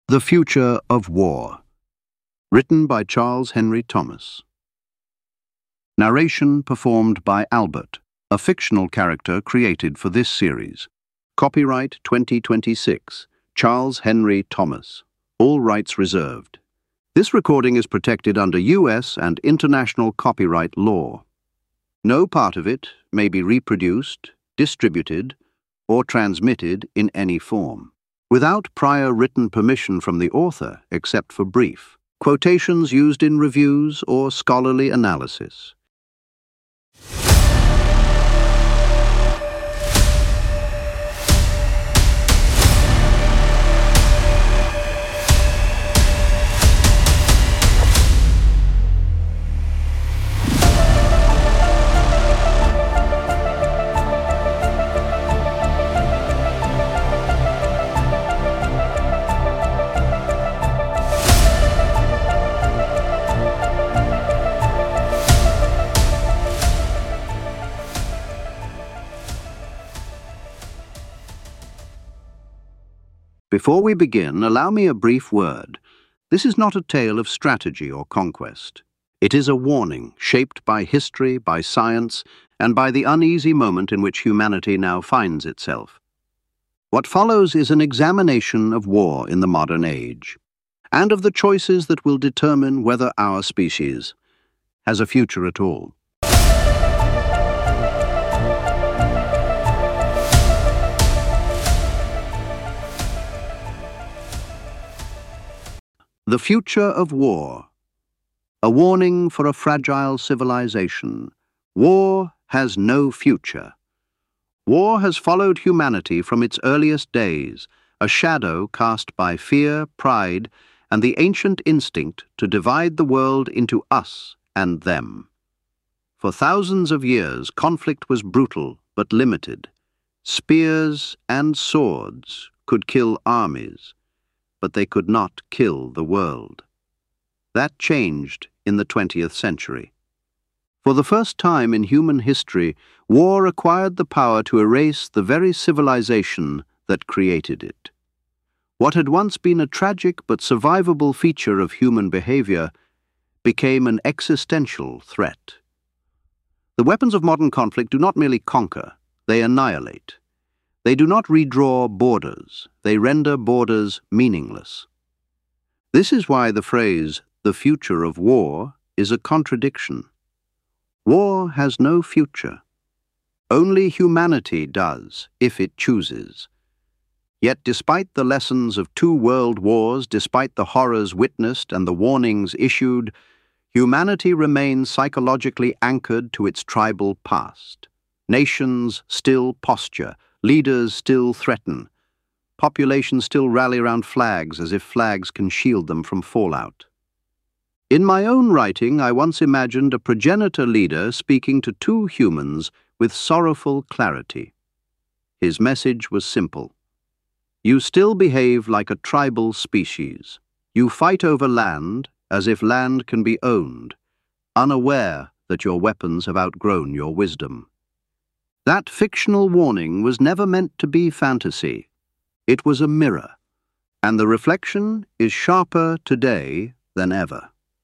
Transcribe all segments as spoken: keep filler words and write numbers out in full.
The Future of War. Written by Charles Henry Thomas. Narration performed by Albert, a fictional character created for this series. Copyright twenty twenty-six, Charles Henry Thomas. All rights reserved. This recording is protected under U S and international copyright law. No part of it may be reproduced, distributed, or transmitted in any form without prior written permission from the author, except for brief quotations used in reviews or scholarly analysis. Before we begin, allow me a brief word. This is not a tale of strategy or conquest. It is a warning shaped by history, by science, and by the uneasy moment in which humanity now finds itself. What follows is an examination of war in the modern age, and of the choices that will determine whether our species has a future at all. The Future of War. A warning for a fragile civilization. War has no future. War has followed humanity from its earliest days, a shadow cast by fear, pride, and the ancient instinct to divide the world into us and them. For thousands of years, conflict was brutal but limited. Spears and swords could kill armies, but they could not kill the world. That changed in the twentieth century. For the first time in human history, war acquired the power to erase the very civilization that created it. What had once been a tragic but survivable feature of human behavior became an existential threat. The weapons of modern conflict do not merely conquer, they annihilate. They do not redraw borders, they render borders meaningless. This is why the phrase, "the future of war," is a contradiction. War has no future. Only humanity does, if it chooses. Yet despite the lessons of two world wars, despite the horrors witnessed and the warnings issued, humanity remains psychologically anchored to its tribal past. Nations still posture, leaders still threaten. Populations still rally around flags as if flags can shield them from fallout. In my own writing, I once imagined a progenitor leader speaking to two humans with sorrowful clarity. His message was simple. You still behave like a tribal species. You fight over land as if land can be owned, unaware that your weapons have outgrown your wisdom. That fictional warning was never meant to be fantasy. It was a mirror, and the reflection is sharper today than ever.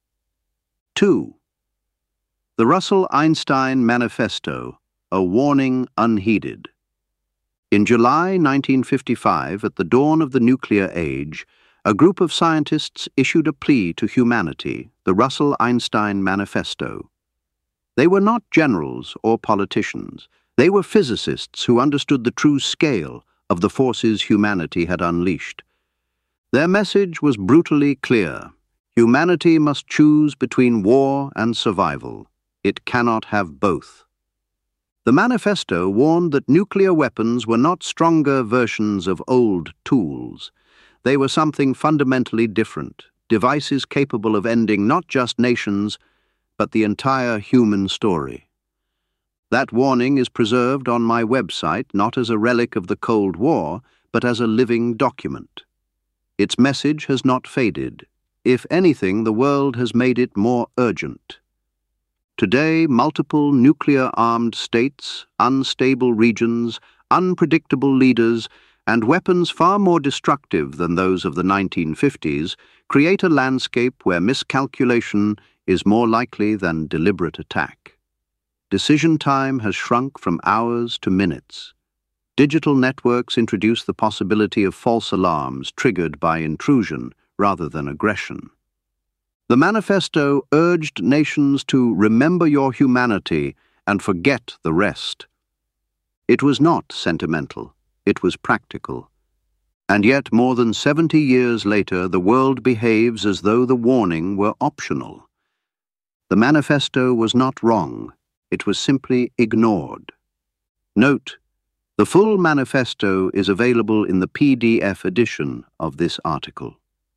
Two. The Russell-Einstein Manifesto, a warning unheeded. In July nineteen fifty-five, at the dawn of the nuclear age, a group of scientists issued a plea to humanity, the Russell-Einstein Manifesto. They were not generals or politicians. They were physicists who understood the true scale of the forces humanity had unleashed. Their message was brutally clear. Humanity must choose between war and survival. It cannot have both. The manifesto warned that nuclear weapons were not stronger versions of old tools. They were something fundamentally different, devices capable of ending not just nations, but the entire human story. That warning is preserved on my website not as a relic of the Cold War, but as a living document. Its message has not faded. If anything, the world has made it more urgent. Today, multiple nuclear-armed states, unstable regions, unpredictable leaders, and weapons far more destructive than those of the nineteen fifties create a landscape where miscalculation is more likely than deliberate attack. Decision time has shrunk from hours to minutes. Digital networks introduce the possibility of false alarms triggered by intrusion rather than aggression. The manifesto urged nations to remember your humanity and forget the rest. It was not sentimental, it was practical. And yet, more than seventy years later, the world behaves as though the warning were optional. The manifesto was not wrong, it was simply ignored. Note, the full manifesto is available in the P D F edition of this article.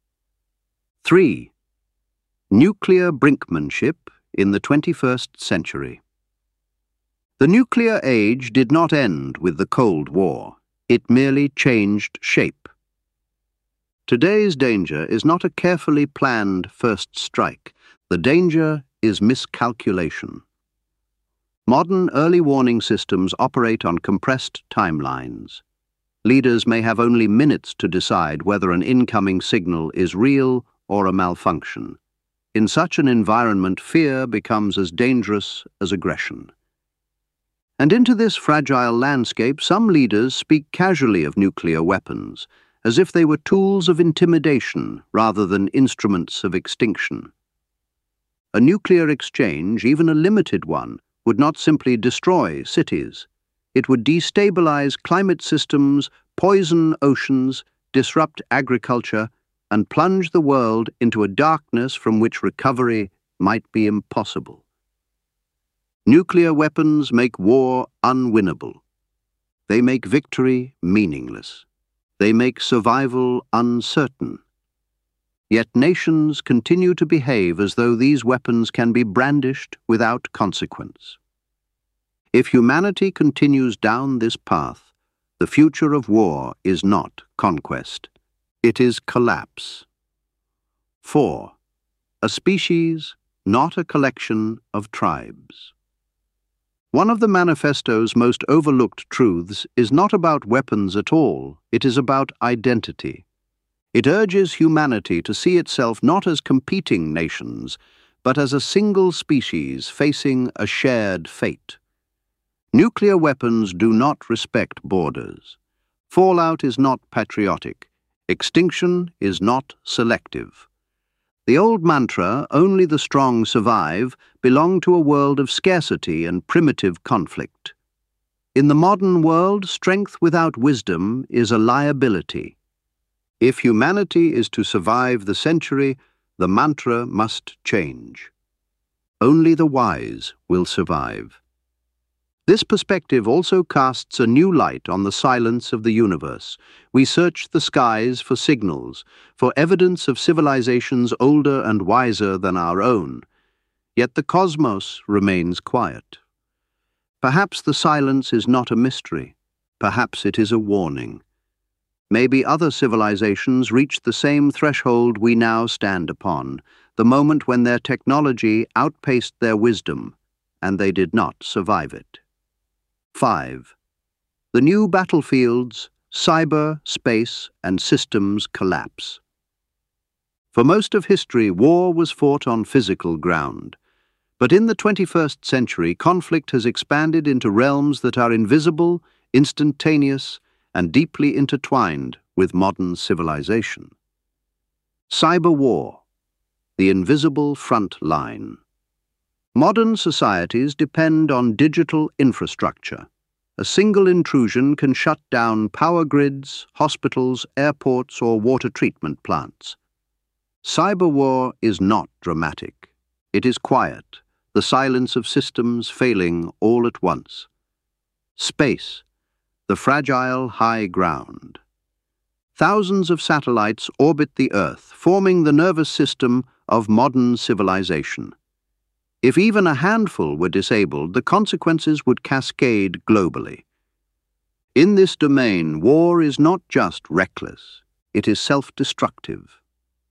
three. Nuclear brinkmanship in the twenty-first century. The nuclear age did not end with the Cold War. It merely changed shape. Today's danger is not a carefully planned first strike. The danger is miscalculation. Modern early warning systems operate on compressed timelines. Leaders may have only minutes to decide whether an incoming signal is real or a malfunction. In such an environment, fear becomes as dangerous as aggression. And into this fragile landscape, some leaders speak casually of nuclear weapons, as if they were tools of intimidation rather than instruments of extinction. A nuclear exchange, even a limited one, would not simply destroy cities. It would destabilize climate systems, poison oceans, disrupt agriculture, and plunge the world into a darkness from which recovery might be impossible. Nuclear weapons make war unwinnable. They make victory meaningless. They make survival uncertain. Yet nations continue to behave as though these weapons can be brandished without consequence. If humanity continues down this path, the future of war is not conquest. It is collapse. four. A species, not a collection of tribes. One of the manifesto's most overlooked truths is not about weapons at all, it is about identity. It urges humanity to see itself not as competing nations, but as a single species facing a shared fate. Nuclear weapons do not respect borders. Fallout is not patriotic. Extinction is not selective. The old mantra, "Only the strong survive," belonged to a world of scarcity and primitive conflict. In the modern world, strength without wisdom is a liability. If humanity is to survive the century, the mantra must change. Only the wise will survive. This perspective also casts a new light on the silence of the universe. We search the skies for signals, for evidence of civilizations older and wiser than our own. Yet the cosmos remains quiet. Perhaps the silence is not a mystery. Perhaps it is a warning. Maybe other civilizations reached the same threshold we now stand upon, the moment when their technology outpaced their wisdom, and they did not survive it. five. The new battlefields, cyber, space, and systems collapse. For most of history, war was fought on physical ground. But in the twenty-first century, conflict has expanded into realms that are invisible, instantaneous, and deeply intertwined with modern civilization. Cyber war, the invisible front line. Modern societies depend on digital infrastructure. A single intrusion can shut down power grids, hospitals, airports, or water treatment plants. Cyber war is not dramatic. It is quiet, the silence of systems failing all at once. Space, the fragile high ground. Thousands of satellites orbit the Earth, forming the nervous system of modern civilization. If even a handful were disabled, the consequences would cascade globally. In this domain, war is not just reckless, it is self-destructive.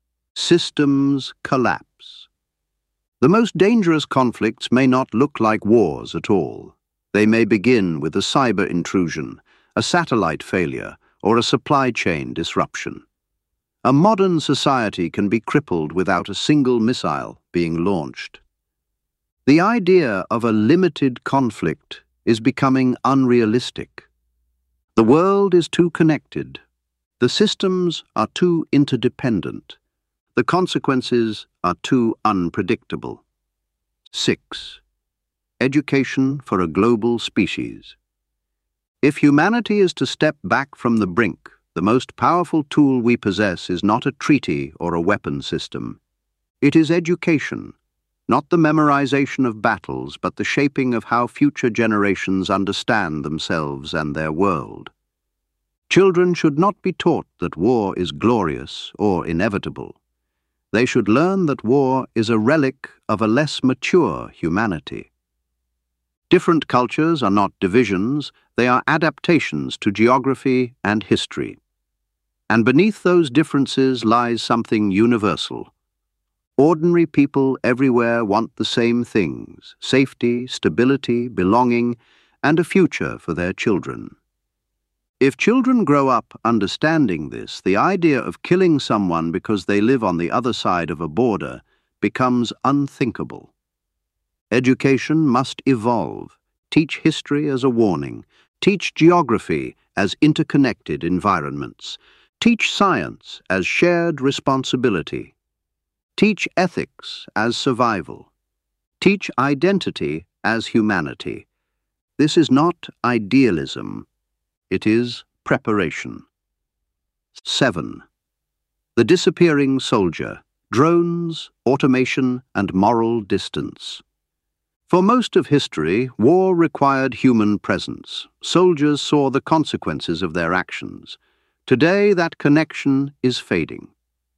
Systems collapse. The most dangerous conflicts may not look like wars at all. They may begin with a cyber intrusion, a satellite failure, or a supply chain disruption. A modern society can be crippled without a single missile being launched. The idea of a limited conflict is becoming unrealistic. The world is too connected. The systems are too interdependent. The consequences are too unpredictable. Six. Education for a global species. If humanity is to step back from the brink, the most powerful tool we possess is not a treaty or a weapon system. It is education, not the memorization of battles, but the shaping of how future generations understand themselves and their world. Children should not be taught that war is glorious or inevitable. They should learn that war is a relic of a less mature humanity. Different cultures are not divisions, they are adaptations to geography and history. And beneath those differences lies something universal. Ordinary people everywhere want the same things: safety, stability, belonging, and a future for their children. If children grow up understanding this, the idea of killing someone because they live on the other side of a border becomes unthinkable. Education must evolve, teach history as a warning, teach geography as interconnected environments, teach science as shared responsibility, teach ethics as survival, teach identity as humanity. This is not idealism. It is preparation. Seven. The disappearing soldier, drones, automation, and moral distance. For most of history, war required human presence. Soldiers saw the consequences of their actions. Today, that connection is fading.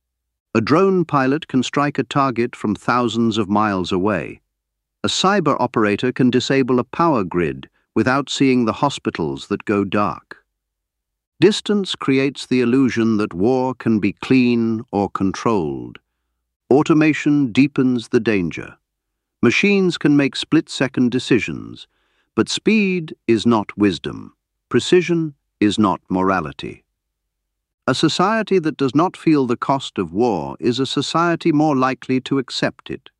A drone pilot can strike a target from thousands of miles away. A cyber operator can disable a power grid without seeing the hospitals that go dark. Distance creates the illusion that war can be clean or controlled. Automation deepens the danger. Machines can make split-second decisions, but speed is not wisdom. Precision is not morality. A society that does not feel the cost of war is a society more likely to accept it.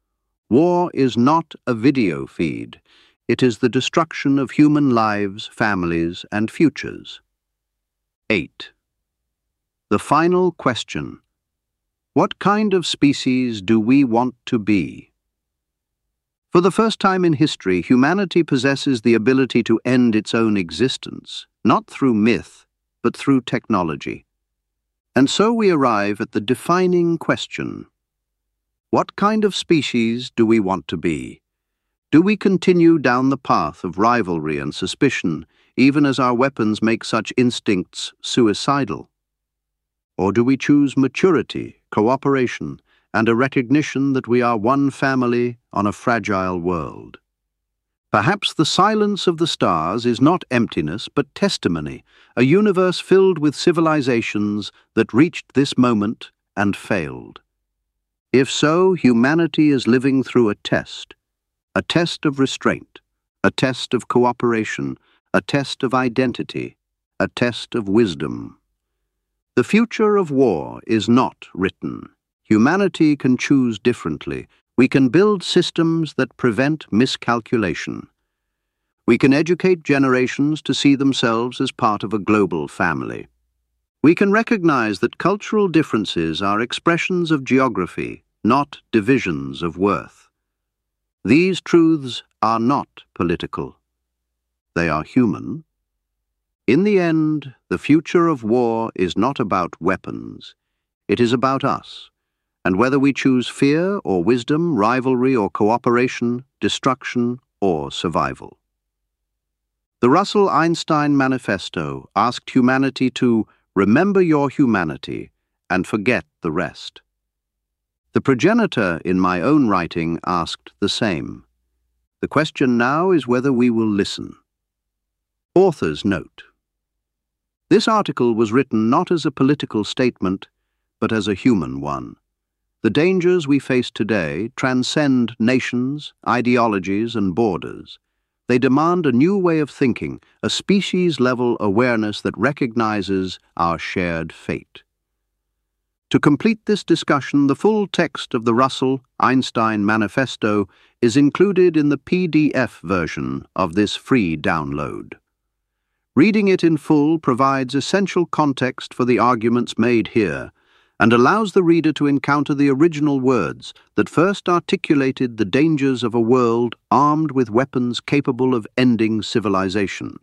War is not a video feed. It is the destruction of human lives, families, and futures. Eight. The final question. What kind of species do we want to be? For the first time in history, humanity possesses the ability to end its own existence, not through myth, but through technology. And so we arrive at the defining question. What kind of species do we want to be? Do we continue down the path of rivalry and suspicion, even as our weapons make such instincts suicidal? Or do we choose maturity, cooperation, and a recognition that we are one family on a fragile world? Perhaps the silence of the stars is not emptiness but testimony, a universe filled with civilizations that reached this moment and failed. If so, humanity is living through a test. A test of restraint, a test of cooperation, a test of identity, a test of wisdom. The future of war is not written. Humanity can choose differently. We can build systems that prevent miscalculation. We can educate generations to see themselves as part of a global family. We can recognize that cultural differences are expressions of geography, not divisions of worth. These truths are not political. They are human. In the end, the future of war is not about weapons. It is about us, and whether we choose fear or wisdom, rivalry or cooperation, destruction or survival. The Russell-Einstein Manifesto asked humanity to remember your humanity and forget the rest. The progenitor in my own writing asked the same. The question now is whether we will listen. Author's note. This article was written not as a political statement, but as a human one. The dangers we face today transcend nations, ideologies, and borders. They demand a new way of thinking, a species-level awareness that recognizes our shared fate. To complete this discussion, the full text of the Russell-Einstein Manifesto is included in the P D F version of this free download. Reading it in full provides essential context for the arguments made here and allows the reader to encounter the original words that first articulated the dangers of a world armed with weapons capable of ending civilization.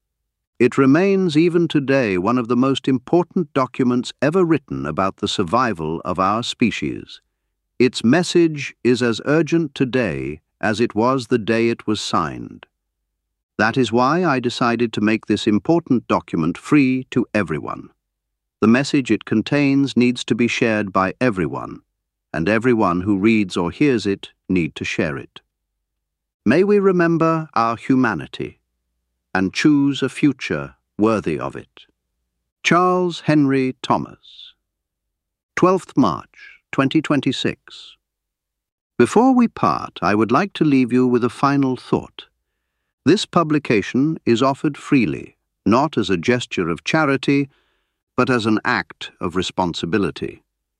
It remains even today one of the most important documents ever written about the survival of our species. Its message is as urgent today as it was the day it was signed. That is why I decided to make this important document free to everyone. The message it contains needs to be shared by everyone, and everyone who reads or hears it need to share it. May we remember our humanity and choose a future worthy of it. Charles Henry Thomas. twelfth March, twenty twenty-six. Before we part, I would like to leave you with a final thought. This publication is offered freely, not as a gesture of charity, but as an act of responsibility.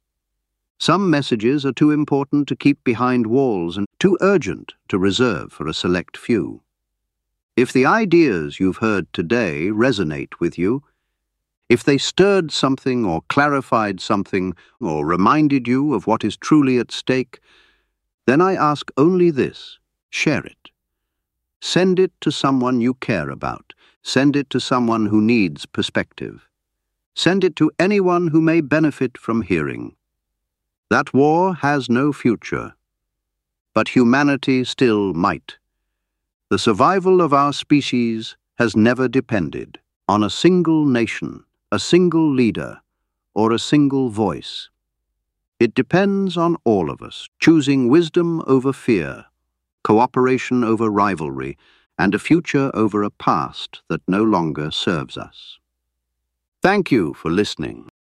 Some messages are too important to keep behind walls and too urgent to reserve for a select few. If the ideas you've heard today resonate with you, if they stirred something or clarified something or reminded you of what is truly at stake, then I ask only this: share it. Send it to someone you care about. Send it to someone who needs perspective. Send it to anyone who may benefit from hearing. That war has no future, but humanity still might. The survival of our species has never depended on a single nation, a single leader, or a single voice. It depends on all of us, choosing wisdom over fear, cooperation over rivalry, and a future over a past that no longer serves us. Thank you for listening.